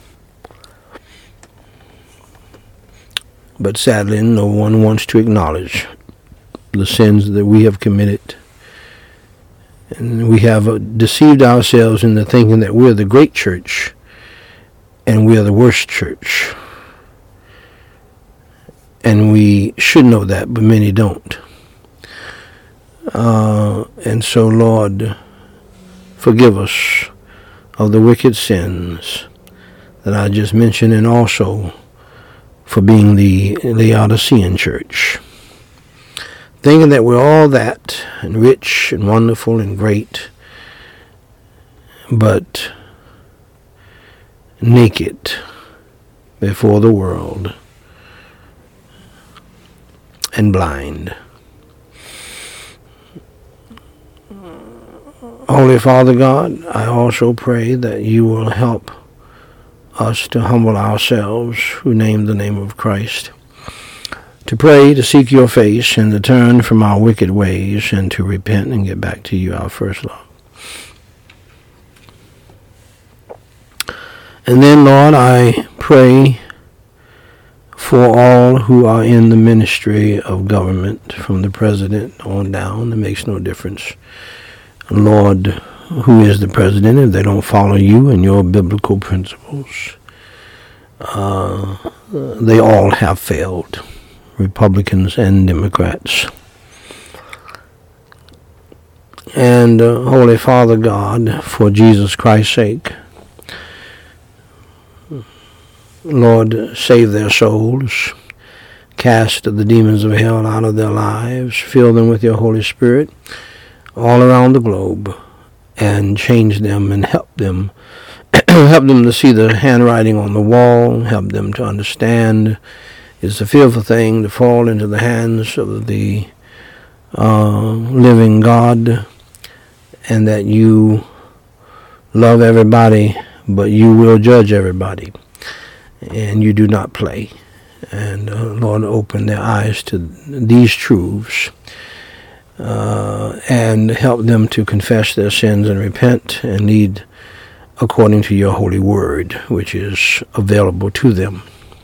But sadly, no one wants to acknowledge the sins that we have committed. And we have deceived ourselves into thinking that we're the great church and we're the worst church. And we should know that, but many don't. And so, Lord, forgive us of the wicked sins that I just mentioned, and also for being the Laodicean church, thinking that we're all that, and rich and wonderful and great, but naked before the world and blind. Holy Father God, I also pray that you will help us to humble ourselves who name the name of Christ, to pray, to seek your face, and to turn from our wicked ways, and to repent and get back to you, our first love. And then, Lord, I pray for all who are in the ministry of government, from the president on down. It makes no difference, Lord, who is the president if they don't follow you and your biblical principles. They all have failed, Republicans and Democrats. And Holy Father God, for Jesus Christ's sake, Lord, save their souls, cast the demons of hell out of their lives, fill them with your Holy Spirit all around the globe, and change them and help them. Help them to see the handwriting on the wall, help them to understand it's a fearful thing to fall into the hands of the living God, and that you love everybody, but you will judge everybody. And you do not play. And Lord, open their eyes to these truths and help them to confess their sins and repent and lead according to your holy word, which is available to them.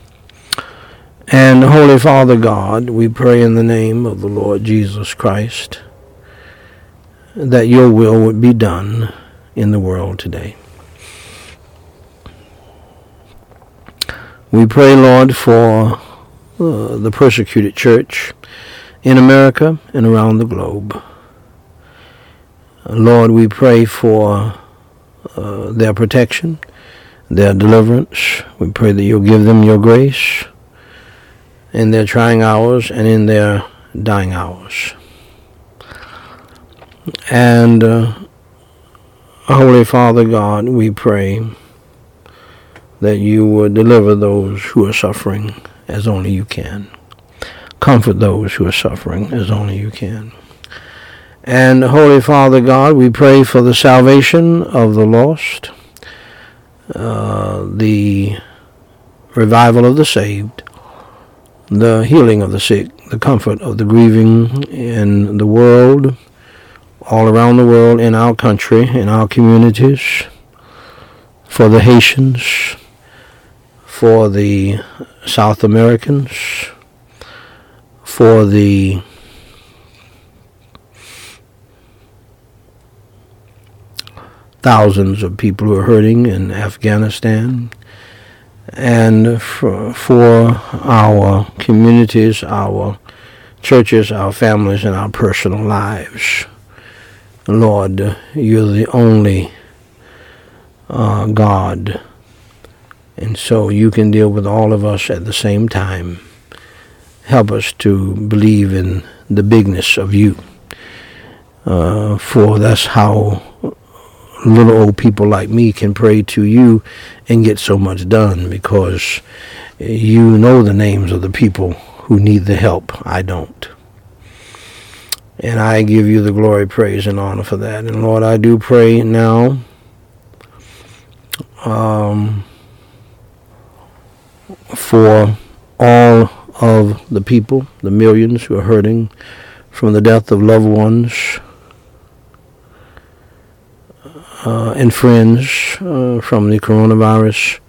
And Holy Father God, we pray in the name of the Lord Jesus Christ that your will would be done in the world today. We pray, Lord, for the persecuted church in America and around the globe. Lord, we pray for their protection, their deliverance. We pray that you'll give them your grace in their trying hours and in their dying hours. And Holy Father God, we pray that you would deliver those who are suffering as only you can. Comfort those who are suffering as only you can. And Holy Father God, we pray for the salvation of the lost, the revival of the saved, the healing of the sick, the comfort of the grieving in the world, all around the world, in our country, in our communities, for the Haitians, for the South Americans, for the thousands of people who are hurting in Afghanistan, and for our communities, our churches, our families, and our personal lives. Lord, you're the only God, and so you can deal with all of us at the same time. Help us to believe in the bigness of you, for that's how little old people like me can pray to you and get so much done, because you know the names of the people who need the help. I don't. And I give you the glory, praise, and honor for that. And Lord, I do pray now for all of the people, the millions who are hurting from the death of loved ones and friends from the coronavirus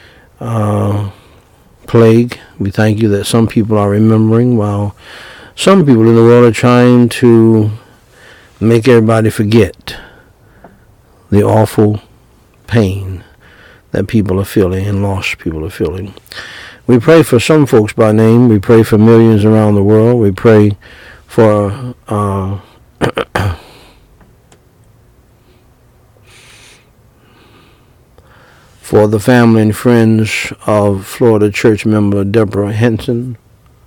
plague. We thank you that some people are remembering, while some people in the world are trying to make everybody forget the awful pain that people are feeling and lost people are feeling. We pray for some folks by name. We pray for millions around the world. We pray for for the family and friends of Florida church member Deborah Henson.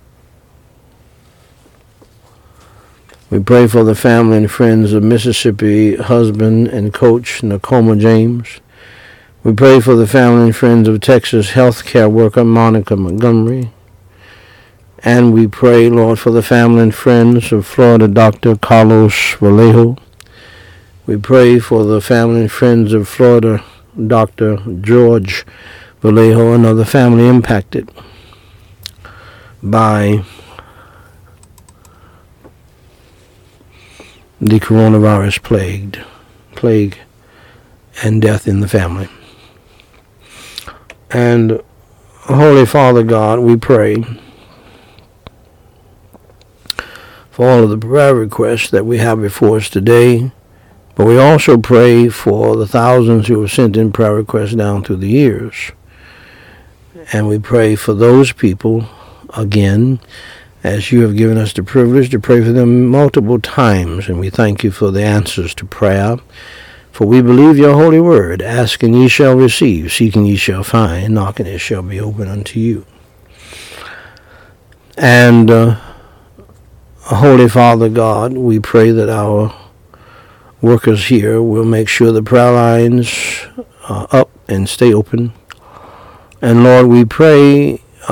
We pray for the family and friends of Mississippi husband and coach Nakoma James. We pray for the family and friends of Texas healthcare worker Monica Montgomery. And we pray, Lord, for the family and friends of Florida Dr. Carlos Vallejo. We pray for the family and friends of Florida, Dr. George Vallejo, another family impacted by the coronavirus plague and death in the family. And Holy Father God, we pray for all of the prayer requests that we have before us today, but we also pray for the thousands who have sent in prayer requests down through the years. And we pray for those people, again, as you have given us the privilege to pray for them multiple times, and we thank you for the answers to prayer. For we believe your holy word, ask and ye shall receive, seek and ye shall find, knock and it shall be open unto you. And Holy Father God, we pray that our workers here will make sure the prayer lines are up and stay open. And Lord, we pray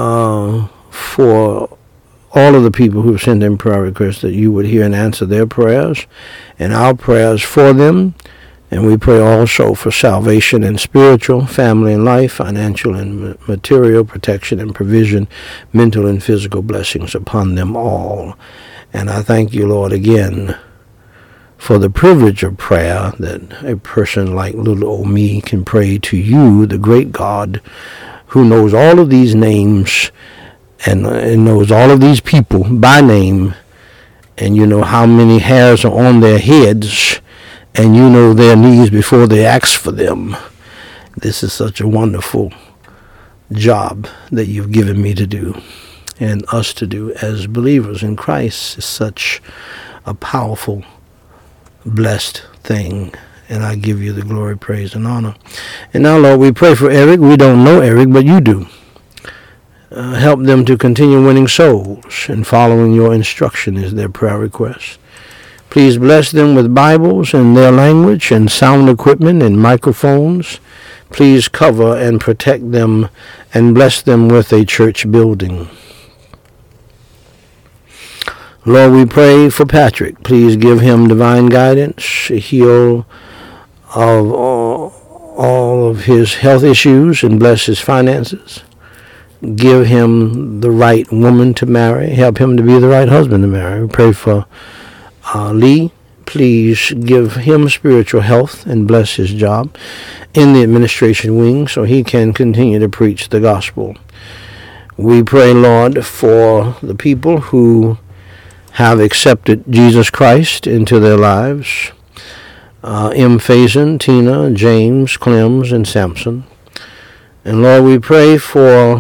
for all of the people who have sent in prayer requests that you would hear and answer their prayers and our prayers for them. And we pray also for salvation and spiritual, family and life, financial and material protection and provision, mental and physical blessings upon them all. And I thank you, Lord, again for the privilege of prayer, that a person like little old me can pray to you, the great God, who knows all of these names and knows all of these people by name, and you know how many hairs are on their heads, and you know their needs before they ask for them. This is such a wonderful job that you've given me to do and us to do as believers in Christ. Is such a powerful, blessed thing. And I give you the glory, praise, and honor. And now, Lord, we pray for Eric. We don't know Eric, but you do. Help them to continue winning souls and following your instruction is their prayer request. Please bless them with Bibles in their language and sound equipment and microphones. Please cover and protect them and bless them with a church building. Lord, we pray for Patrick. Please give him divine guidance, heal of all of his health issues, and bless his finances. Give him the right woman to marry. Help him to be the right husband to marry. We pray for Lee. Please give him spiritual health and bless his job in the administration wing so he can continue to preach the gospel. We pray, Lord, for the people who have accepted Jesus Christ into their lives. M. Faison, Tina, James, Clems, and Samson. And Lord, we pray for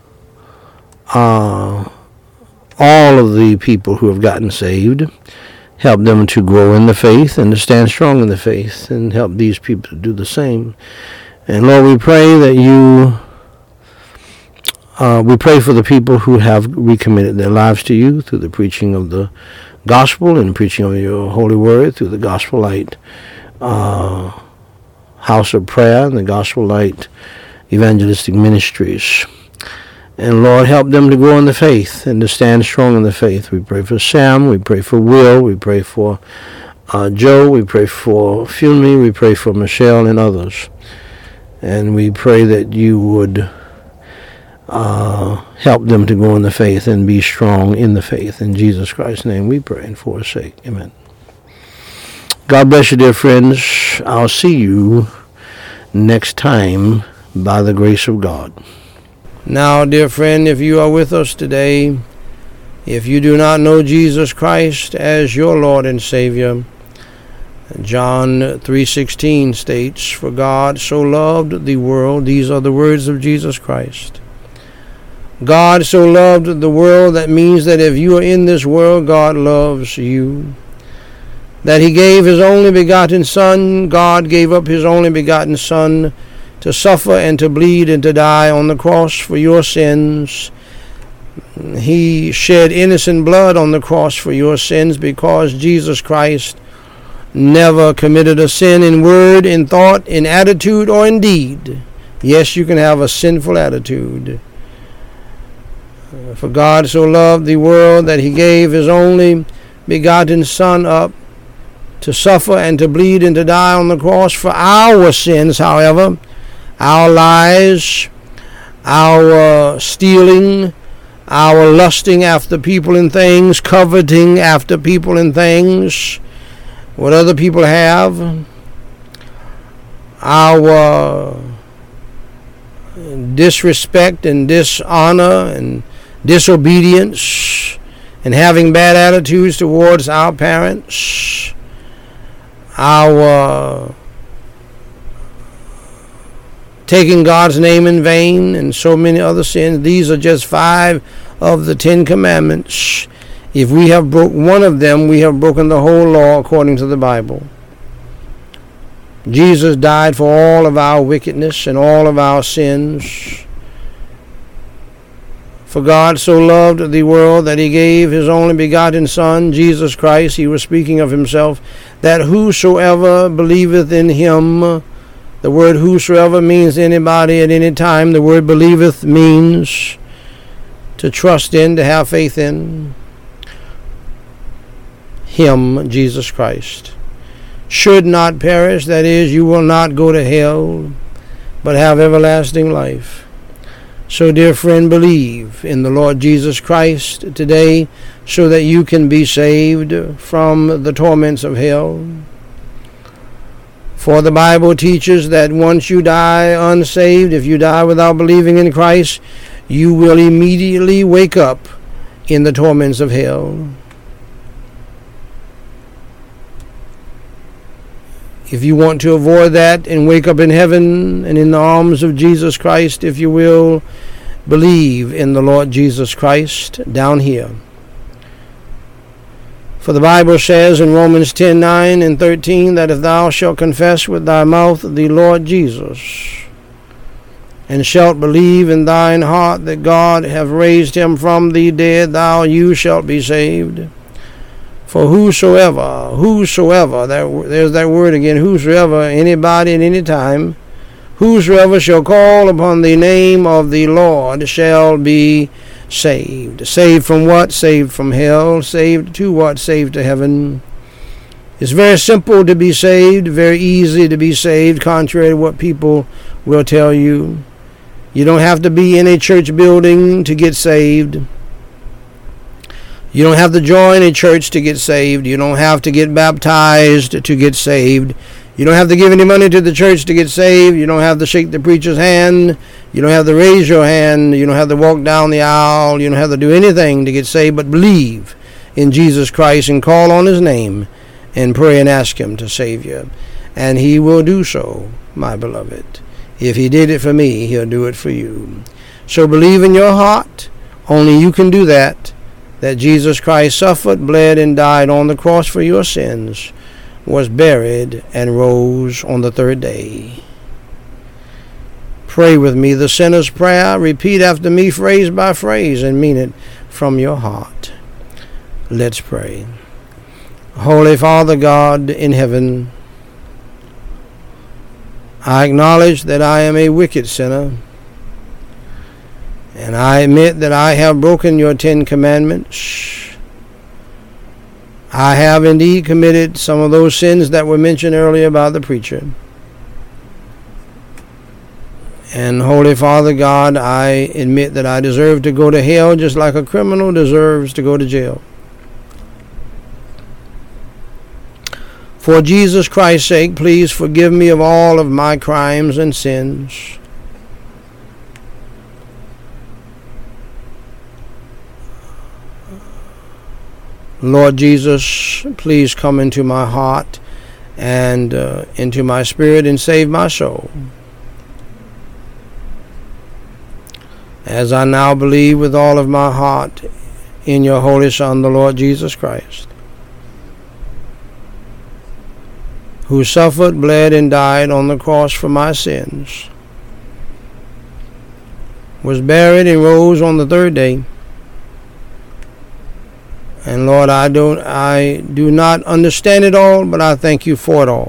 all of the people who have gotten saved. Help them to grow in the faith and to stand strong in the faith, and help these people to do the same. And Lord, we pray that we pray for the people who have recommitted their lives to you through the preaching of the gospel and preaching of your holy word, through the Gospel Light House of Prayer and the Gospel Light Evangelistic Ministries. And Lord, help them to grow in the faith and to stand strong in the faith. We pray for Sam. We pray for Will. We pray for Joe. We pray for Funmi. We pray for Michelle and others. And we pray that you would help them to grow in the faith and be strong in the faith. In Jesus Christ's name we pray and for his sake. Amen. God bless you, dear friends. I'll see you next time by the grace of God. Now, dear friend, if you are with us today, if you do not know Jesus Christ as your Lord and Savior, John 3:16 states, "For God so loved the world," these are the words of Jesus Christ. God so loved the world, that means that if you are in this world, God loves you. That he gave his only begotten Son, God gave up his only begotten Son to suffer and to bleed and to die on the cross for your sins. He shed innocent blood on the cross for your sins because Jesus Christ never committed a sin in word, in thought, in attitude, or in deed. Yes, you can have a sinful attitude. For God so loved the world that he gave his only begotten Son up to suffer and to bleed and to die on the cross for our sins, however, our lies, our stealing, our lusting after people and things, coveting after people and things, what other people have, our disrespect and dishonor and disobedience and having bad attitudes towards our parents, our taking God's name in vain, and so many other sins. These are just 5 of the 10 commandments. If we have broke one of them, we have broken the whole law according to the Bible. Jesus died for all of our wickedness and all of our sins. For God so loved the world that he gave his only begotten Son, Jesus Christ. He was speaking of himself, that whosoever believeth in him. The word whosoever means anybody at any time. The word believeth means to trust in, to have faith in him, Jesus Christ. Should not perish, that is, you will not go to hell, but have everlasting life. So, dear friend, believe in the Lord Jesus Christ today so that you can be saved from the torments of hell. For the Bible teaches that once you die unsaved, if you die without believing in Christ, you will immediately wake up in the torments of hell. If you want to avoid that and wake up in heaven and in the arms of Jesus Christ, if you will, believe in the Lord Jesus Christ down here. For the Bible says in Romans 10:9 and 13 that if thou shalt confess with thy mouth the Lord Jesus, and shalt believe in thine heart that God hath raised him from the dead, you shalt be saved. For whosoever, there's that word again, whosoever, anybody at any time, whosoever shall call upon the name of the Lord shall be saved. Saved from what? Saved from hell. Saved to what? Saved to heaven. It's very simple to be saved, very easy to be saved, contrary to what people will tell you. You don't have to be in a church building to get saved. You don't have to join a church to get saved. You don't have to get baptized to get saved. You don't have to give any money to the church to get saved. You don't have to shake the preacher's hand. You don't have to raise your hand. You don't have to walk down the aisle. You don't have to do anything to get saved, but believe in Jesus Christ and call on his name and pray and ask him to save you. And he will do so, my beloved. If he did it for me, he'll do it for you. So believe in your heart. Only you can do that Jesus Christ suffered, bled, and died on the cross for your sins, was buried, and rose on the 3rd day. Pray with me the sinner's prayer. Repeat after me phrase by phrase and mean it from your heart. Let's pray. Holy Father God in heaven, I acknowledge that I am a wicked sinner, and I admit that I have broken your 10 commandments. I have indeed committed some of those sins that were mentioned earlier by the preacher. And Holy Father God, I admit that I deserve to go to hell just like a criminal deserves to go to jail. For Jesus Christ's sake, please forgive me of all of my crimes and sins. Lord Jesus, please come into my heart and into my spirit and save my soul. As I now believe with all of my heart in your Holy Son, the Lord Jesus Christ, who suffered, bled, and died on the cross for my sins, was buried and rose on the 3rd day. And Lord, I do not understand it all, but I thank you for it all.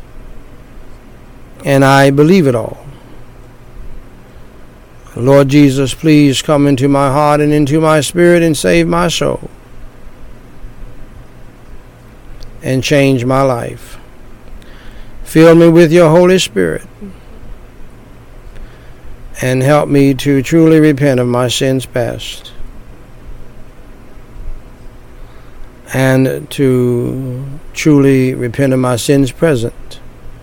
And I believe it all. Lord Jesus, please come into my heart and into my spirit and save my soul. and change my life. Fill me with your Holy Spirit and help me to truly repent of my sins past and to truly repent of my sins present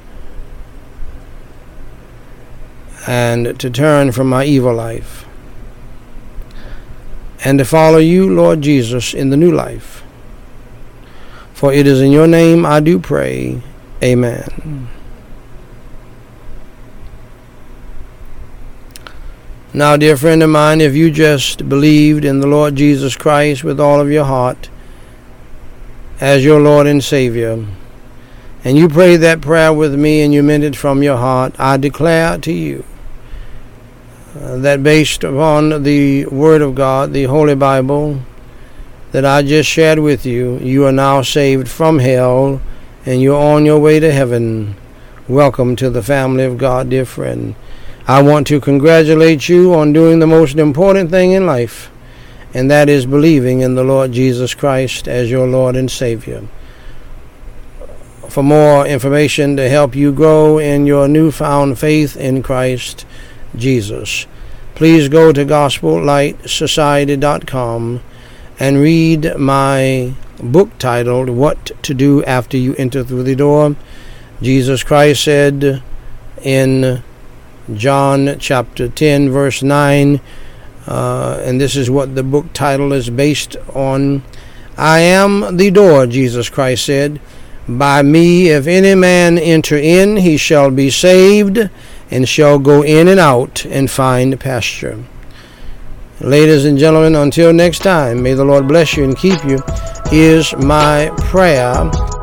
and to turn from my evil life and to follow you, Lord Jesus, in the new life. For it is in your name I do pray. Amen. Now, dear friend of mine, if you just believed in the Lord Jesus Christ with all of your heart as your Lord and Savior, and you prayed that prayer with me and you meant it from your heart, I declare to you that based upon the Word of God, the Holy Bible, that I just shared with you, you are now saved from hell and you're on your way to heaven. Welcome to the family of God, dear friend. I want to congratulate you on doing the most important thing in life, and that is believing in the Lord Jesus Christ as your Lord and Savior. For more information to help you grow in your newfound faith in Christ Jesus, please go to GospelLightSociety.com and read my book titled What to Do After You Enter Through the Door. Jesus Christ said in John chapter 10 verse 9, and this is what the book title is based on. I am the door, Jesus Christ said. By me, if any man enter in, he shall be saved, and shall go in and out and find pasture. Ladies and gentlemen, until next time, may the Lord bless you and keep you, is my prayer.